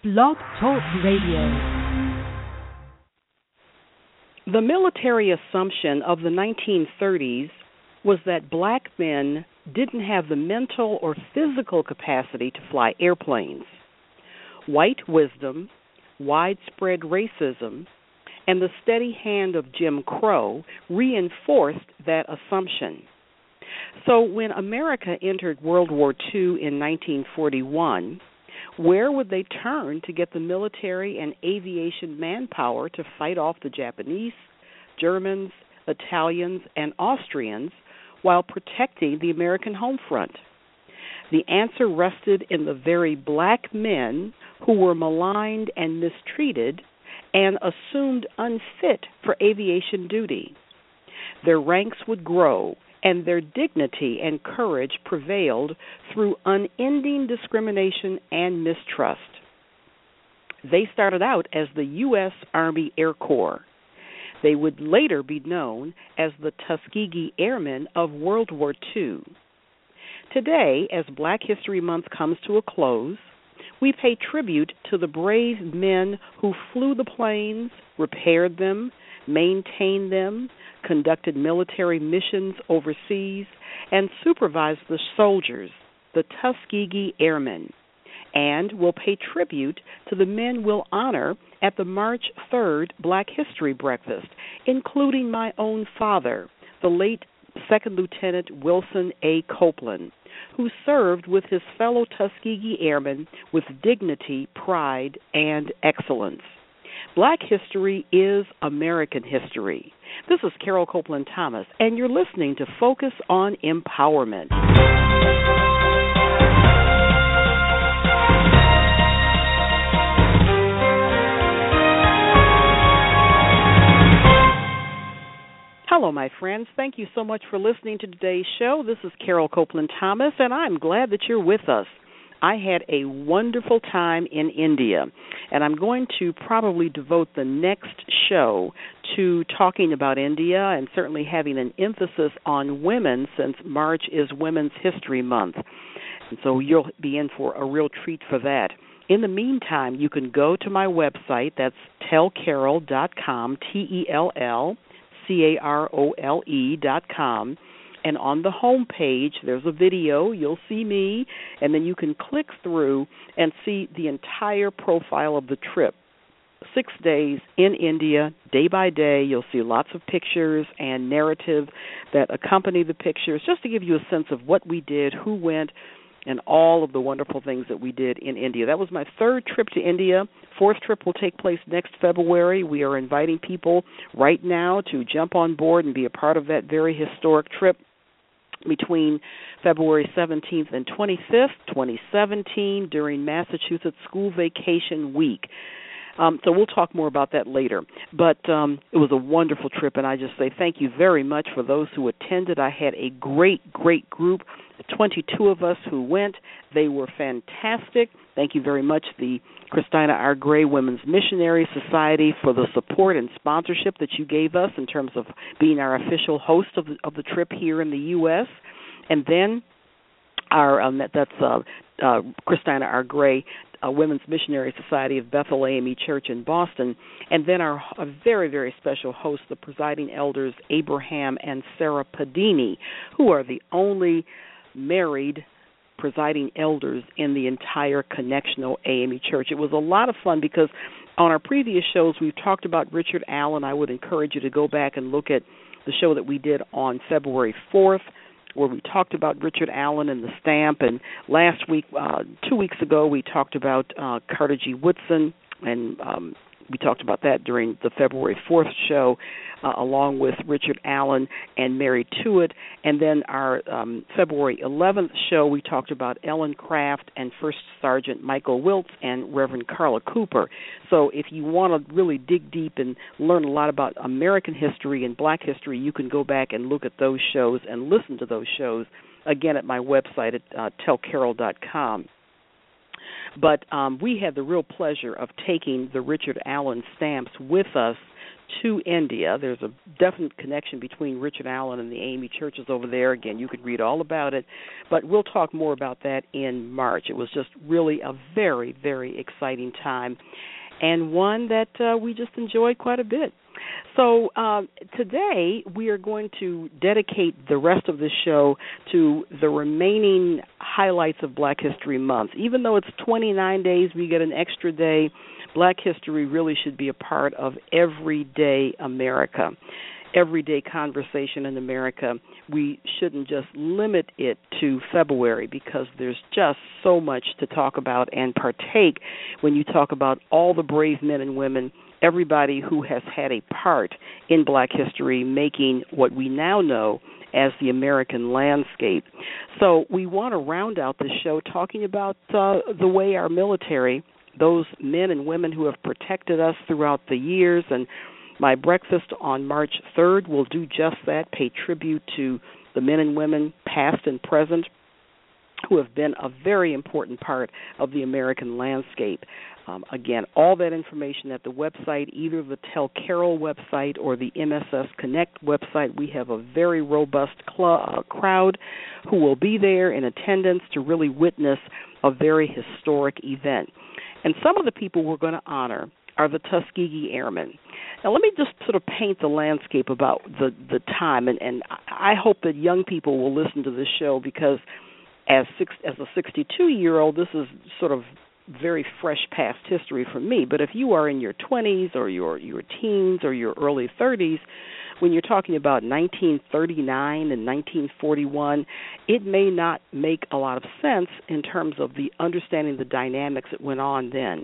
Blog Talk Radio. The military assumption of the 1930s was that black men didn't have the mental or physical capacity to fly airplanes. White wisdom, widespread racism, and the steady hand of Jim Crow reinforced that assumption. So when America entered World War II in 1941, where would they turn to get the military and aviation manpower to fight off the Japanese, Germans, Italians, and Austrians while protecting the American home front? The answer rested in the very black men who were maligned and mistreated and assumed unfit for aviation duty. Their ranks would grow, and their dignity and courage prevailed through unending discrimination and mistrust. They started out as the U.S. Army Air Corps. They would later be known as the Tuskegee Airmen of World War II. Today, as Black History Month comes to a close, we pay tribute to the brave men who flew the planes, repaired them, maintained them, conducted military missions overseas, and supervised the soldiers, the Tuskegee Airmen, and will pay tribute to the men we'll honor at the March 3rd Black History Breakfast, including my own father, the late Second Lieutenant Wilson A. Copeland, who served with his fellow Tuskegee Airmen with dignity, pride, and excellence. Black history is American history. This is Carol Copeland Thomas, and you're listening to Focus on Empowerment. Hello, my friends. Thank you so much for listening to today's show. This is Carol Copeland Thomas, and I'm glad that you're with us. I had a wonderful time in India, and I'm going to probably devote the next show to talking about India and certainly having an emphasis on women since March is Women's History Month. And so you'll be in for a real treat for that. In the meantime, you can go to my website. That's tellcarol.com, TELLCAROLE.com. And on the home page, there's a video. You'll see me, and then you can click through and see the entire profile of the trip. 6 days in India, day by day. You'll see lots of pictures and narrative that accompany the pictures, just to give you a sense of what we did, who went, and all of the wonderful things that we did in India. That was my third trip to India. Fourth trip will take place next February. We are inviting people right now to jump on board and be a part of that very historic trip between February 17th and 25th, 2017, during Massachusetts School Vacation Week. So we'll talk more about that later. But it was a wonderful trip, and I just say thank you very much for those who attended. I had a great, great group, 22 of us who went. They were fantastic. Thank you very much, the Christina R. Gray Women's Missionary Society, for the support and sponsorship that you gave us in terms of being our official host of the trip here in the U.S. And then our Christina R. Gray Women's Missionary Society of Bethel AME Church in Boston, and then a very, very special host, the presiding elders Abraham and Sarah Padini, who are the only married presiding elders in the entire Connectional AME Church. It was a lot of fun because on our previous shows we've talked about Richard Allen. I would encourage you to go back and look at the show that we did on February 4th, where we talked about Richard Allen and the stamp. And last week, 2 weeks ago, we talked about Carter G. Woodson, and we talked about that during the February 4th show, along with Richard Allen and Mary Tuitt. And then our February 11th show, we talked about Ellen Craft and First Sergeant Michael Wiltz and Reverend Carla Cooper. So if you want to really dig deep and learn a lot about American history and Black history, you can go back and look at those shows and listen to those shows, again, at my website at tellcarol.com. But we had the real pleasure of taking the Richard Allen stamps with us to India. There's a definite connection between Richard Allen and the AME churches over there. Again, you could read all about it, but we'll talk more about that in March. It was just really a very, very exciting time, and one that we just enjoyed quite a bit. So today we are going to dedicate the rest of this show to the remaining highlights of Black History Month. Even though it's 29 days, we get an extra day. Black history really should be a part of everyday America, everyday conversation in America. We shouldn't just limit it to February because there's just so much to talk about and partake when you talk about all the brave men and women, everybody who has had a part in Black history making what we now know as the American landscape. So we want to round out this show talking about the way our military, those men and women who have protected us throughout the years, and my breakfast on March 3rd will do just that, pay tribute to the men and women, past and present, who have been a very important part of the American landscape. Again, all that information at the website, either the Tell Carol website or the MSS Connect website. We have a very robust crowd who will be there in attendance to really witness a very historic event. And some of the people we're going to honor are the Tuskegee Airmen. Now, let me just sort of paint the landscape about the time, and I hope that young people will listen to this show because as a 62-year-old, this is sort of very fresh past history for me. But if you are in your 20s or your teens or your early 30s, when you're talking about 1939 and 1941, it may not make a lot of sense in terms of the understanding the dynamics that went on then.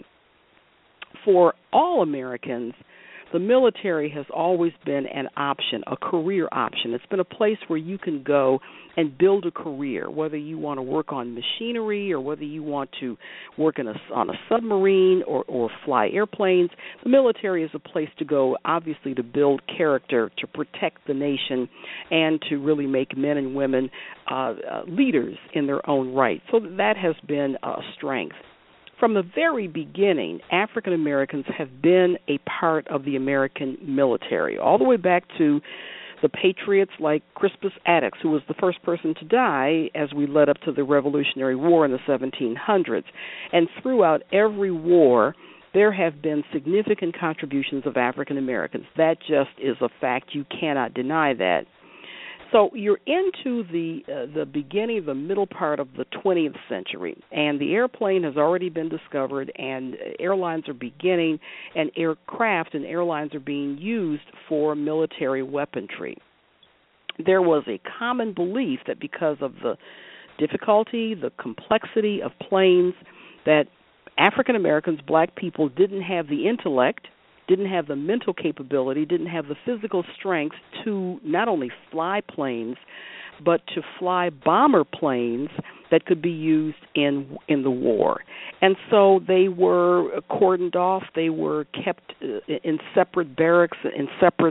For all Americans, the military has always been an option, a career option. It's been a place where you can go and build a career, whether you want to work on machinery or whether you want to work on a submarine or fly airplanes. The military is a place to go, obviously, to build character, to protect the nation, and to really make men and women leaders in their own right. So that has been a strength. From the very beginning, African Americans have been a part of the American military, all the way back to the patriots like Crispus Attucks, who was the first person to die as we led up to the Revolutionary War in the 1700s. And throughout every war, there have been significant contributions of African Americans. That just is a fact. You cannot deny that. So you're into the beginning, the middle part of the 20th century, and the airplane has already been discovered, and airlines are beginning, and aircraft and airlines are being used for military weaponry. There was a common belief that because of the difficulty, the complexity of planes, that African Americans, black people, didn't have the intellect, didn't have the mental capability, didn't have the physical strength to not only fly planes, but to fly bomber planes that could be used in the war. And so they were cordoned off. They were kept in separate barracks, in separate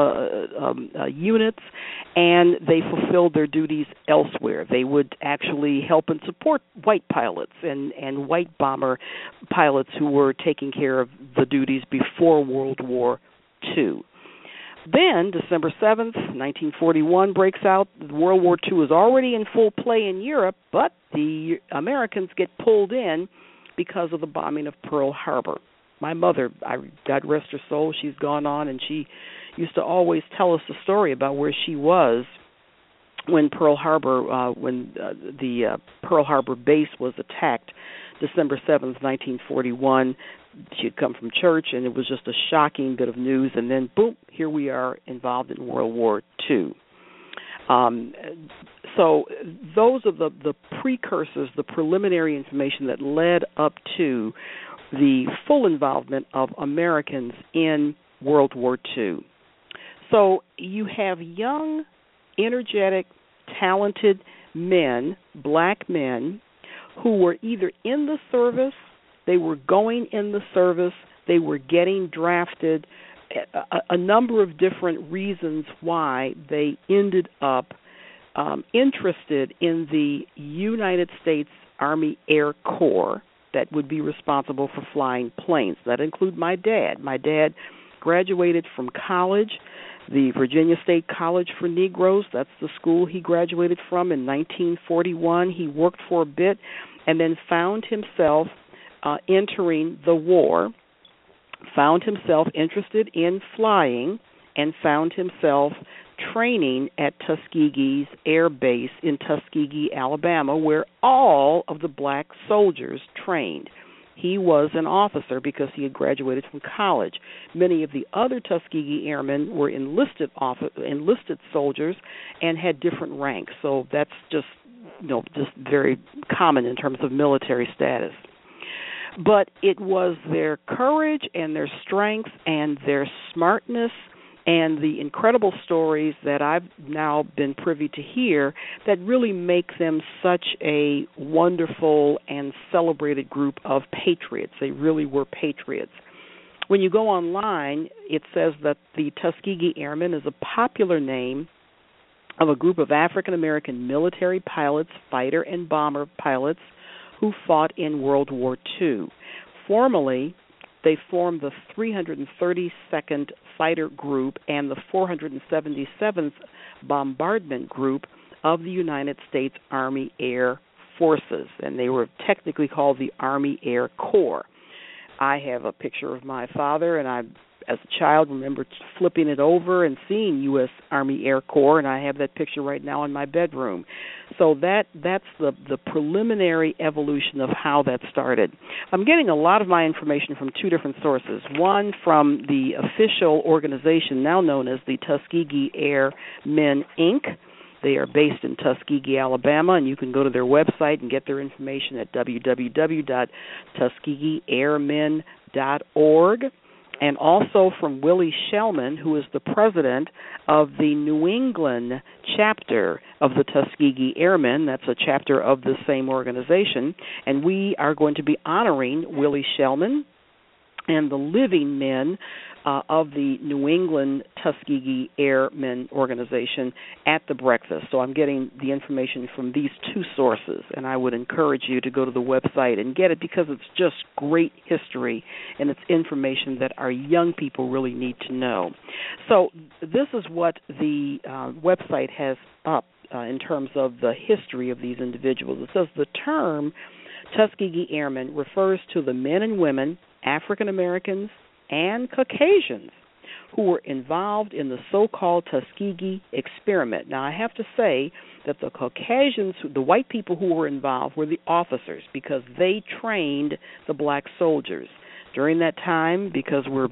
units, and they fulfilled their duties elsewhere. They would actually help and support white pilots and white bomber pilots who were taking care of the duties before World War II. Then, December 7th, 1941 breaks out. World War II is already in full play in Europe, but the Americans get pulled in because of the bombing of Pearl Harbor. My mother, God rest her soul, she's gone on, and she used to always tell us the story about where she was when Pearl Harbor, the Pearl Harbor base was attacked, December 7th, 1941. She had come from church, and it was just a shocking bit of news. And then, boom, here we are involved in World War II. So those are the precursors, the preliminary information that led up to the full involvement of Americans in World War II. So you have young, energetic, talented men, black men, who were either in the service, they were going in the service, they were getting drafted, a number of different reasons why they ended up interested in the United States Army Air Corps that would be responsible for flying planes. That include my dad. My dad graduated from college, the Virginia State College for Negroes. That's the school he graduated from in 1941. He worked for a bit and then found himself entering the war, found himself interested in flying, and found himself training at Tuskegee's Air Base in Tuskegee, Alabama, where all of the black soldiers trained. He was an officer because he had graduated from college. Many of the other Tuskegee Airmen were enlisted soldiers and had different ranks. So that's just very common in terms of military status. But it was their courage and their strength and their smartness and the incredible stories that I've now been privy to hear that really make them such a wonderful and celebrated group of patriots. They really were patriots. When you go online, it says that the Tuskegee Airmen is a popular name of a group of African-American military pilots, fighter and bomber pilots, who fought in World War II. Formerly, they formed the 332nd Fighter Group and the 477th Bombardment Group of the United States Army Air Forces, and they were technically called the Army Air Corps. I have a picture of my father, and I, as a child, remember flipping it over and seeing U.S. Army Air Corps, and I have that picture right now in my bedroom. So that's the preliminary evolution of how that started. I'm getting a lot of my information from two different sources. One from the official organization now known as the Tuskegee Airmen, Inc. They are based in Tuskegee, Alabama, and you can go to their website and get their information at www.tuskegeeairmen.org. And also from Willie Shellman, who is the president of the New England chapter of the Tuskegee Airmen. That's a chapter of the same organization. And we are going to be honoring Willie Shellman and the living men of the New England Tuskegee Airmen organization at the breakfast. So I'm getting the information from these two sources, and I would encourage you to go to the website and get it because it's just great history and it's information that our young people really need to know. So this is what the website has up in terms of the history of these individuals. It says the term Tuskegee Airmen refers to the men and women, African Americans, and Caucasians who were involved in the so-called Tuskegee experiment. Now, I have to say that the Caucasians, the white people who were involved, were the officers because they trained the black soldiers. During that time, because we're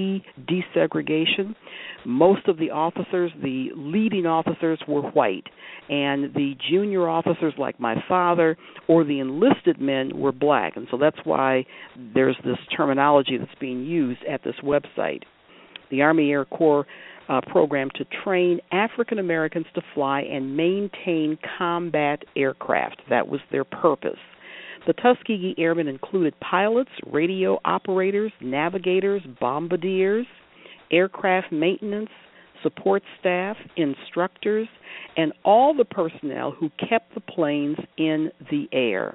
pre-desegregation, most of the officers, the leading officers, were white, and the junior officers, like my father, or the enlisted men, were black. And so that's why there's this terminology that's being used at this website. The Army Air Corps program to train African Americans to fly and maintain combat aircraft. That was their purpose. The Tuskegee Airmen included pilots, radio operators, navigators, bombardiers, aircraft maintenance, support staff, instructors, and all the personnel who kept the planes in the air.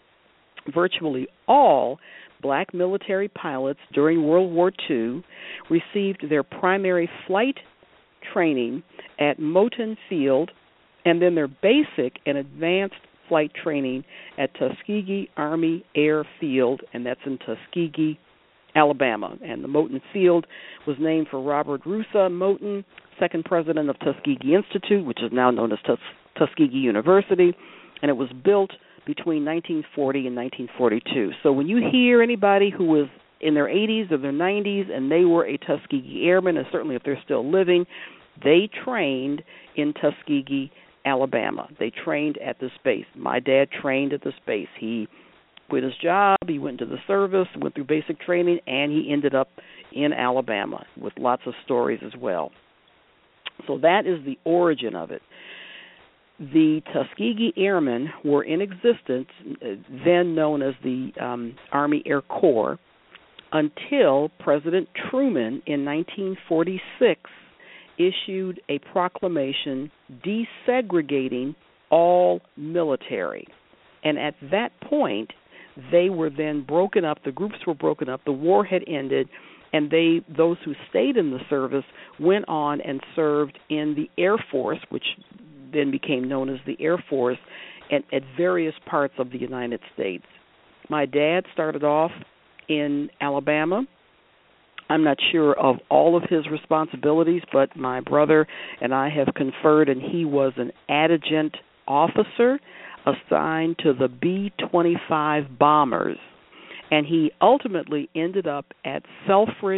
Virtually all black military pilots during World War II received their primary flight training at Moton Field and then their basic and advanced flight training at Tuskegee Army Airfield, and that's in Tuskegee, Alabama. And the Moton Field was named for Robert Russa Moton, second president of Tuskegee Institute, which is now known as Tuskegee University, and it was built between 1940 and 1942. So when you hear anybody who was in their 80s or their 90s and they were a Tuskegee Airman, and certainly if they're still living, they trained in Tuskegee, Alabama. They trained at this base. My dad trained at this base. He quit his job, he went into the service, went through basic training, and he ended up in Alabama with lots of stories as well. So that is the origin of it. The Tuskegee Airmen were in existence, then known as the Army Air Corps, until President Truman in 1946 issued a proclamation desegregating all military. And at that point, they were then broken up, the groups were broken up, the war had ended, and those who stayed in the service went on and served in the Air Force, which then became known as the Air Force, at various parts of the United States. My dad started off in Alabama. I'm not sure of all of his responsibilities, but my brother and I have conferred, and he was an adjutant officer assigned to the B-25 bombers. And he ultimately ended up at Selfridge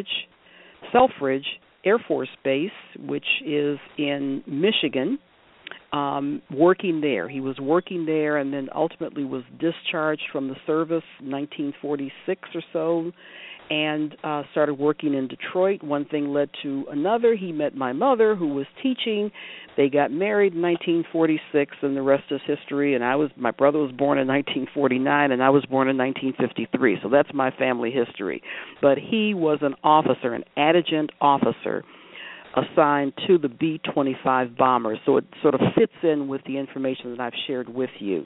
Air Force Base, which is in Michigan, working there. He was working there and then ultimately was discharged from the service in 1946 or so, and started working in Detroit. One thing led to another. He met my mother, who was teaching. They got married in 1946, and the rest is history. And my brother was born in 1949, and I was born in 1953. So that's my family history. But he was an officer, an adjutant officer, assigned to the B-25 bombers. So it sort of fits in with the information that I've shared with you.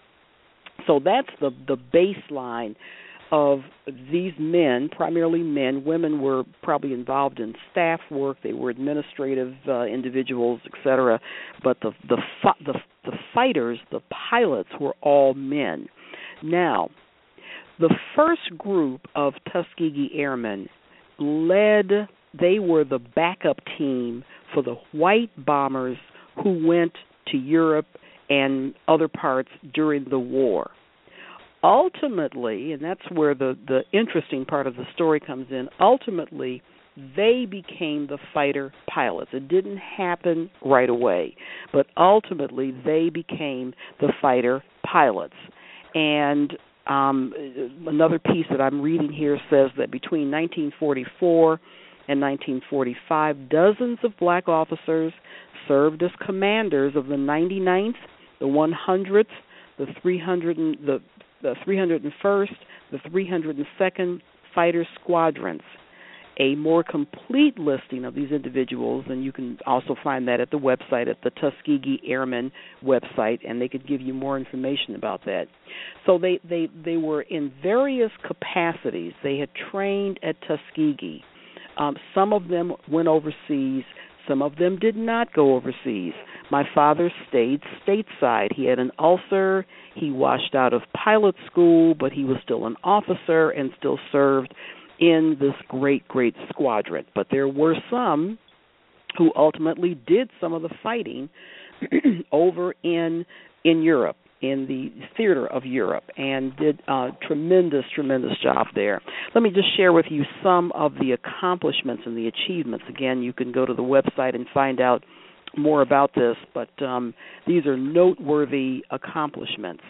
So that's the baseline of these men, primarily men. Women were probably involved in staff work. They were administrative individuals, etc. But the fighters, the pilots, were all men. Now, the first group of Tuskegee Airmen they were the backup team for the white bombers who went to Europe and other parts during the war. Ultimately, and that's where the interesting part of the story comes in, ultimately they became the fighter pilots. It didn't happen right away, but ultimately they became the fighter pilots. And another piece that I'm reading here says that between 1944 and 1945, dozens of black officers served as commanders of the 99th, the 100th, the 301st, the 302nd Fighter Squadrons. A more complete listing of these individuals, and you can also find that at the website, at the Tuskegee Airmen website, and they could give you more information about that. So they were in various capacities. They had trained at Tuskegee. Some of them went overseas. Some of them did not go overseas. My father stayed stateside. He had an ulcer. He washed out of pilot school, but he was still an officer and still served in this great, great squadron. But there were some who ultimately did some of the fighting over in Europe, in the theater of Europe, and did a tremendous, tremendous job there. Let me just share with you some of the accomplishments and the achievements. Again, you can go to the website and find out more about this, but these are noteworthy accomplishments.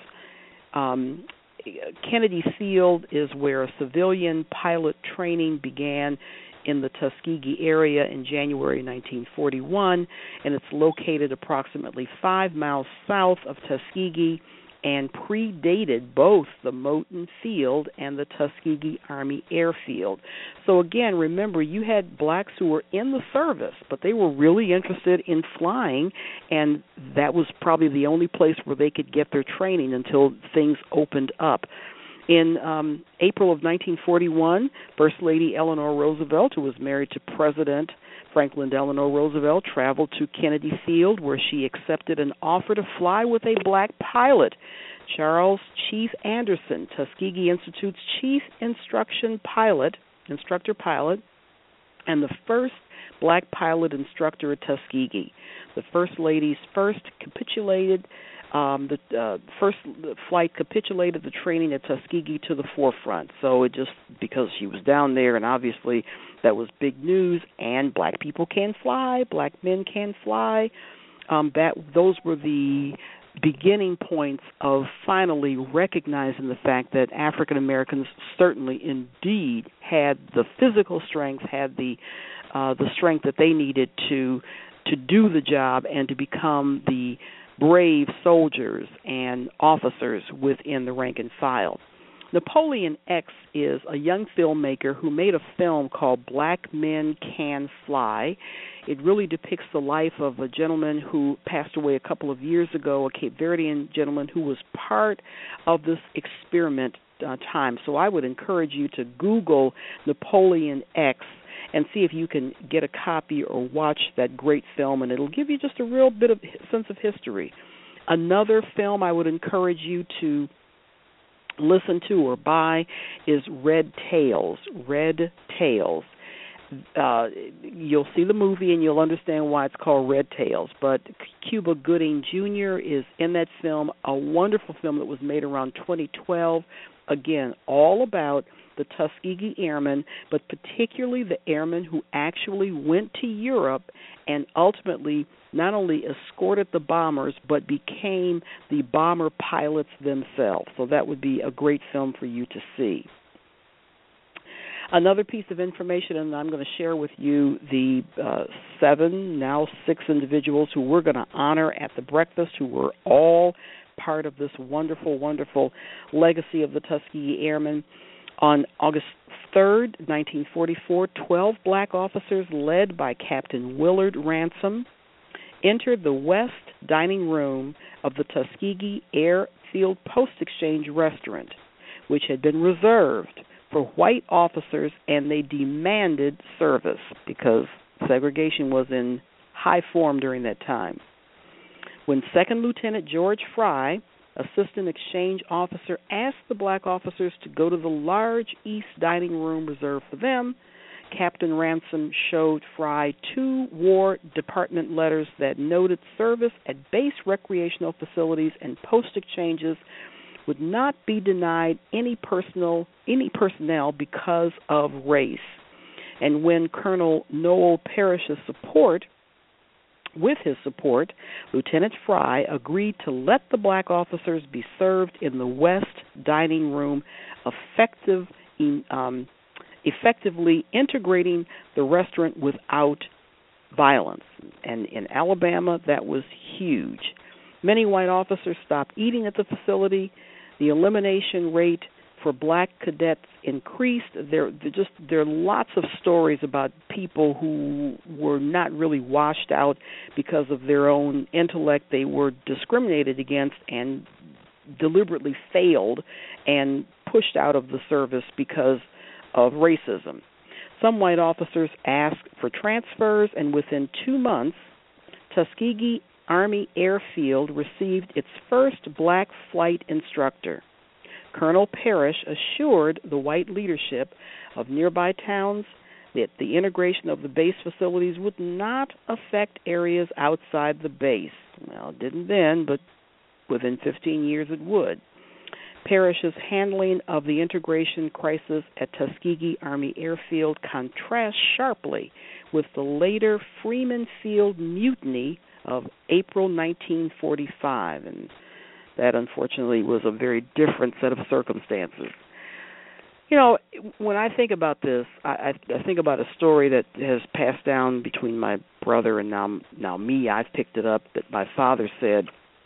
Kennedy Field is where civilian pilot training began in the Tuskegee area in January 1941, and it's located approximately 5 miles south of Tuskegee and predated both the Moton Field and the Tuskegee Army Airfield. So again, remember, you had blacks who were in the service, but they were really interested in flying, and that was probably the only place where they could get their training until things opened up. In April of 1941, First Lady Eleanor Roosevelt, who was married to President Franklin Delano Roosevelt, traveled to Kennedy Field, where she accepted an offer to fly with a black pilot, Charles Chief Anderson, Tuskegee Institute's chief instructor pilot, and the first black pilot instructor at Tuskegee. The First Lady's first flight capitulated the training at Tuskegee to the forefront. So it just, because she was down there, and obviously that was big news, and black people can fly, black men can fly. Those were the beginning points of finally recognizing the fact that African Americans certainly indeed had the physical strength, had the strength that they needed to do the job and to become the brave soldiers and officers within the rank and file. Napoleon X is a young filmmaker who made a film called Black Men Can Fly. It really depicts the life of a gentleman who passed away a couple of years ago, a Cape Verdean gentleman who was part of this experiment time. So I would encourage you to Google Napoleon X and see if you can get a copy or watch that great film, and it'll give you just a real bit of sense of history. Another film I would encourage you to listen to or buy is Red Tails. Red Tails. You'll see the movie and you'll understand why it's called Red Tails. But Cuba Gooding Jr. is in that film, a wonderful film that was made around 2012. Again, all about the Tuskegee Airmen, but particularly the airmen who actually went to Europe and ultimately not only escorted the bombers, but became the bomber pilots themselves. So that would be a great film for you to see. Another piece of information, and I'm going to share with you the 7, now 6 individuals who we're going to honor at the breakfast, who were all part of this wonderful, wonderful legacy of the Tuskegee Airmen. On August 3rd, 1944, 12 black officers led by Captain Willard Ransom entered the West dining room of the Tuskegee Airfield Post Exchange restaurant, which had been reserved for white officers, and they demanded service because segregation was in high form during that time. When Second Lieutenant George Fry, assistant exchange officer, asked the black officers to go to the large east dining room reserved for them, Captain Ransom showed Fry 2 War Department letters that noted service at base recreational facilities and post exchanges would not be denied any personnel because of race. And when Colonel Noel Parrish's support, Lieutenant Fry agreed to let the black officers be served in the West dining room, effectively integrating the restaurant without violence. And in Alabama, that was huge. Many white officers stopped eating at the facility. The elimination rate for black cadets increased. There are lots of stories about people who were not really washed out because of their own intellect. They were discriminated against and deliberately failed and pushed out of the service because of racism. Some white officers asked for transfers, and within 2 months, Tuskegee Army Airfield received its first black flight instructor. Colonel Parrish assured the white leadership of nearby towns that the integration of the base facilities would not affect areas outside the base. Well, it didn't then, but within 15 years it would. Parrish's handling of the integration crisis at Tuskegee Army Airfield contrasts sharply with the later Freeman Field Mutiny of April 1945, and that unfortunately was a very different set of circumstances. You know, when I think about this, I think about a story that has passed down between my brother and now me. I've picked it up, that my father said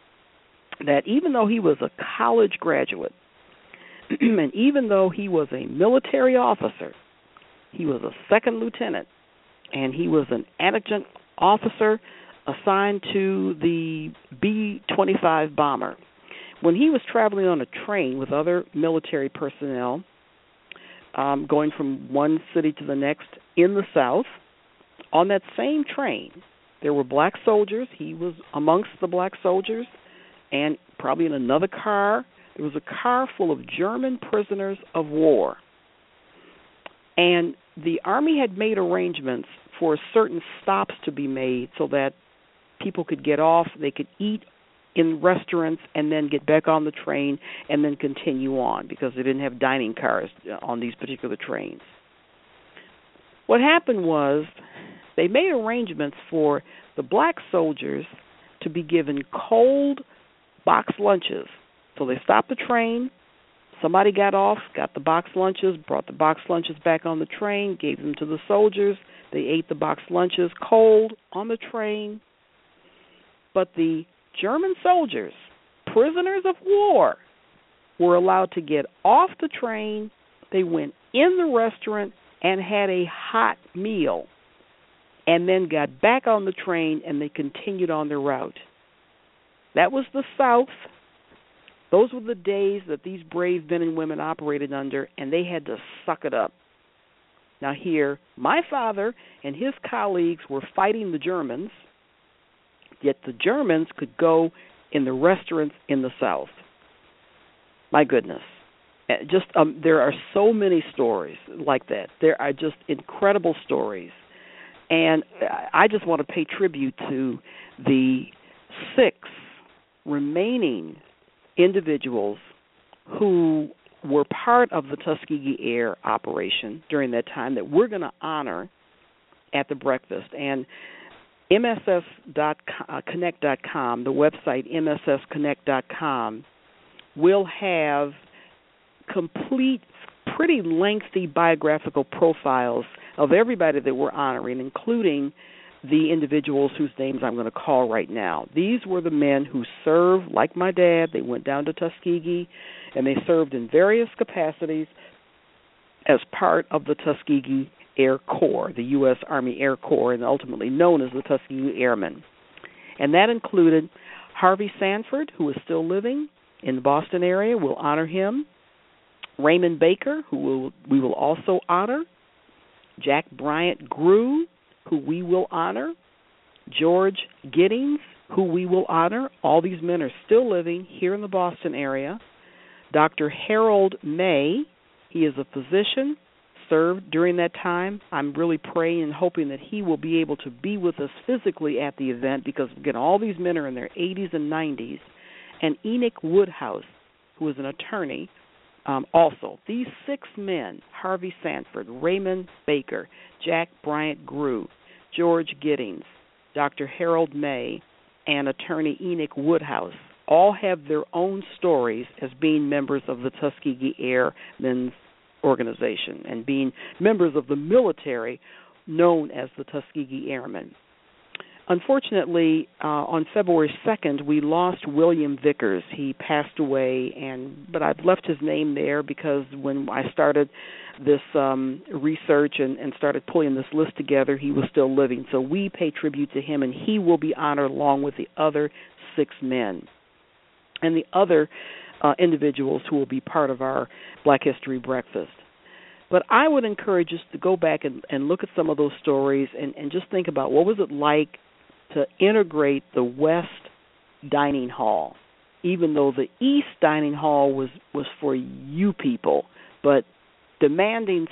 that even though he was a college graduate and even though he was a military officer, he was a second lieutenant, and he was an adjutant officer assigned to the B-25 bomber. When he was traveling on a train with other military personnel, going from one city to the next in the South, on that same train, there were black soldiers. He was amongst the black soldiers, and probably in another car, there was a car full of German prisoners of war. And the Army had made arrangements for certain stops to be made so that people could get off, they could eat in restaurants, and then get back on the train and then continue on, because they didn't have dining cars on these particular trains. What happened was they made arrangements for the black soldiers to be given cold box lunches. So they stopped the train, somebody got off, got the box lunches, brought the box lunches back on the train, gave them to the soldiers. They ate the box lunches cold on the train. But the German soldiers, prisoners of war, were allowed to get off the train. They went in the restaurant and had a hot meal, and then got back on the train and they continued on their route. That was the South, Those were the days that these brave men and women operated under, and they had to suck it up. Now here, my father and his colleagues were fighting the Germans, yet the Germans could go in the restaurants in the South. My goodness. There are so many stories like that. There are just incredible stories. And I just want to pay tribute to the 6 remaining individuals who were part of the Tuskegee Air operation during that time that we're going to honor at the breakfast. And MSSconnect.com, the website MSSconnect.com, will have complete, pretty lengthy biographical profiles of everybody that we're honoring, including the individuals whose names I'm going to call right now. These were the men who served, like my dad. They went down to Tuskegee, and they served in various capacities as part of the Tuskegee Air Corps, the U.S. Army Air Corps, and ultimately known as the Tuskegee Airmen. And that included Harvey Sanford, who is still living in the Boston area. We'll honor him. Raymond Baker, who we will also honor. Jack Bryant Grew, who we will honor. George Giddings, who we will honor. All these men are still living here in the Boston area. Dr. Harold May, he is a physician, served during that time. I'm really praying and hoping that he will be able to be with us physically at the event because, again, all these men are in their 80s and 90s. And Enoch Woodhouse, who is an attorney, also. These 6 men, Harvey Sanford, Raymond Baker, Jack Bryant Grew, George Giddings, Dr. Harold May, and attorney Enoch Woodhouse, all have their own stories as being members of the Tuskegee Airmen's organization and being members of the military known as the Tuskegee Airmen. Unfortunately, on February 2nd, we lost William Vickers. He passed away, but I've left his name there because when I started this research and started pulling this list together, he was still living. So we pay tribute to him, and he will be honored along with the other 6 men and the other individuals who will be part of our Black History Breakfast. But I would encourage us to go back and look at some of those stories and just think about what was it like to integrate the West Dining Hall, even though the East Dining Hall was for you people, but demanding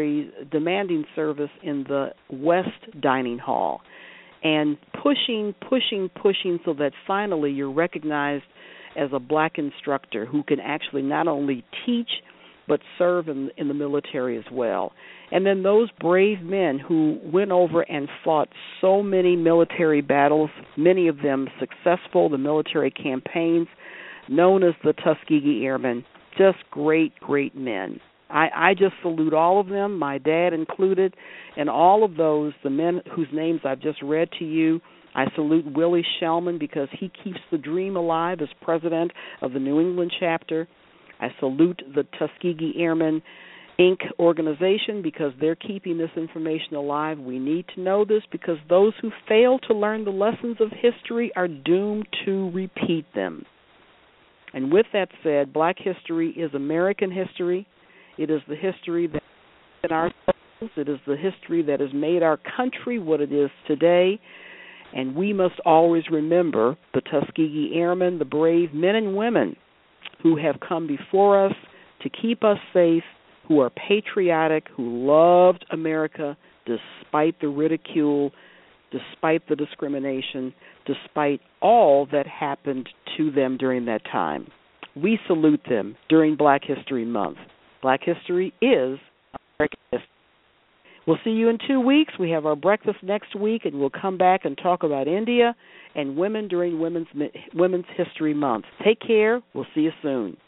service in the West Dining Hall and pushing so that finally you're recognized as a black instructor who can actually not only teach but serve in the military as well. And then those brave men who went over and fought so many military battles, many of them successful, the military campaigns, known as the Tuskegee Airmen, just great, great men. I just salute all of them, my dad included, and all of those, the men whose names I've just read to you. I salute Willie Shellman because he keeps the dream alive as president of the New England chapter. I salute the Tuskegee Airmen, Inc. organization because they're keeping this information alive. We need to know this because those who fail to learn the lessons of history are doomed to repeat them. And with that said, Black history is American history. It is the history that is in our souls. It is the history that has made our country what it is today. And we must always remember the Tuskegee Airmen, the brave men and women who have come before us to keep us safe, who are patriotic, who loved America despite the ridicule, despite the discrimination, despite all that happened to them during that time. We salute them during Black History Month. Black history is American history. We'll see you in 2 weeks. We have our breakfast next week, and we'll come back and talk about India and women during Women's History Month. Take care. We'll see you soon.